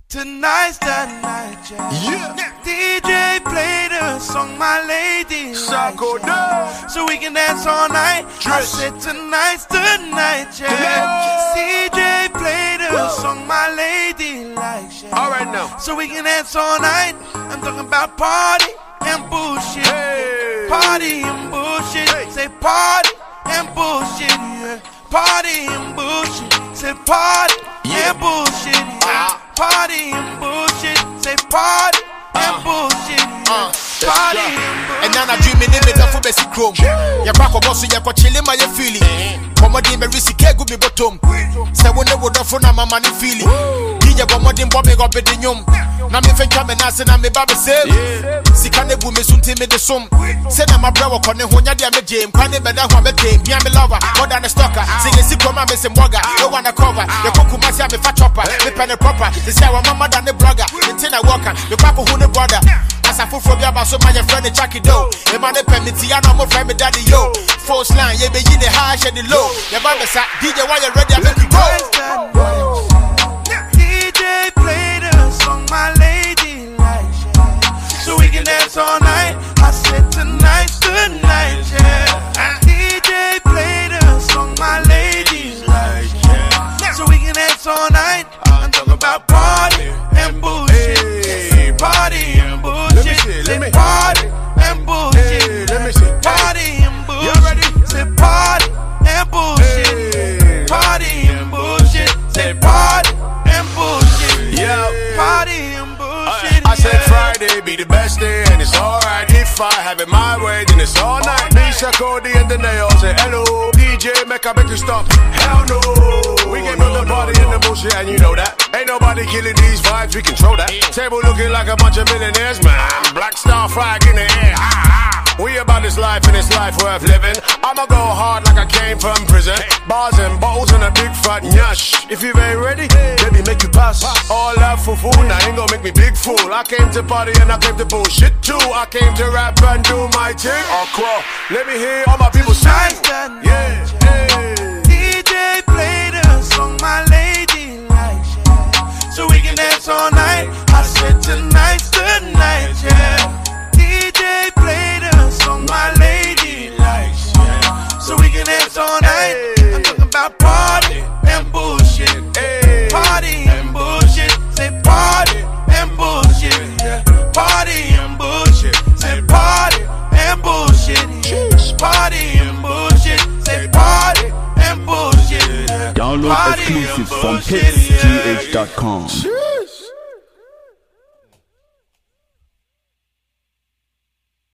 Tonight's the night, yeah. DJ played a song my lady likes, yeah. So we can dance all night. I said tonight's the night, yeah. DJ played a song my lady likes, yeah. All right now. So we can dance all night. I'm talking about party and bullshit. Hey. Party and bullshit. Hey. Say party and bullshit, yeah. Party and bullshit. Say party and bullshit, yeah. Party and bullshit. Say party and bullshit, yeah. Party and bullshit. And now I'm dreaming in the for basic chrome. Your back of us, you're chilling my feeling. Comedy, my risky care, good be bottom. Say, when they would have fun, my money feeling. DJ, but more than bobbing up in the yum. Now, me think I'm an ass and I'm a baby sale. Sikane Bumi soon to me the sum. Say, I'm a brother, Connie, when you're the Jame, Connie, but I'm a game. Me, I'm a lover, more than a stalker. Sing a sick woman, Miss Moga. No one a cover. Your cocoa must have a fat chopper. The pen proper. The say, our mama than the blogger. The Tina Walker. The papa who the brother. As I fool from your so my friend, the Jackie Doe. The man, the Pemitiano, my friend, daddy, yo. Force line, you be in the high and the low. Your mama said, DJ, why you ready? I make you go. DJ played a song my lady likes, yeah. So we can dance all night. I said tonight's the night, yeah. DJ played a song my lady likes, yeah. So we can dance all night. I'm talking about party and bullshit. Hey. Party and bullshit. Say party and bullshit. Hey, let me see. Party and bullshit. You ready? Say party and bullshit. Hey. Party and bullshit. Say party and bullshit. Yeah. Party and bullshit. I said Friday be the best day, and it's alright. If I have it my way, then it's all night. Misha, Cody, and the nail say hello. DJ, make you stop. Hell no. We can put the party in the bullshit, and you know that. Ain't nobody killing these vibes, we control that. Table looking like a bunch of millionaires, man. Black star flag in the air. We about this life, and it's life worth living. I'ma go hard like I came from prison. Bars and bottles and a big fat nyash. If you ain't ready, baby, make you pass. All that for fool, now ain't gonna make me big fool. I came to party and I came to bullshit too. I came to rap and do my thing. Let me hear all my people sing. Yeah, DJ played a song my lady likes, yeah. So we can dance all night. I said tonight's the night, yeah. DJ played a song my lady likes, yeah. So we can dance all night. I'm talking about party and bullshit. Party and bullshit. Say party and bullshit, yeah. Party and bullshit. Say party and bullshit, yeah. Party and bullshit. Say party and bullshit, yeah. Download exclusives from PitsGH.com.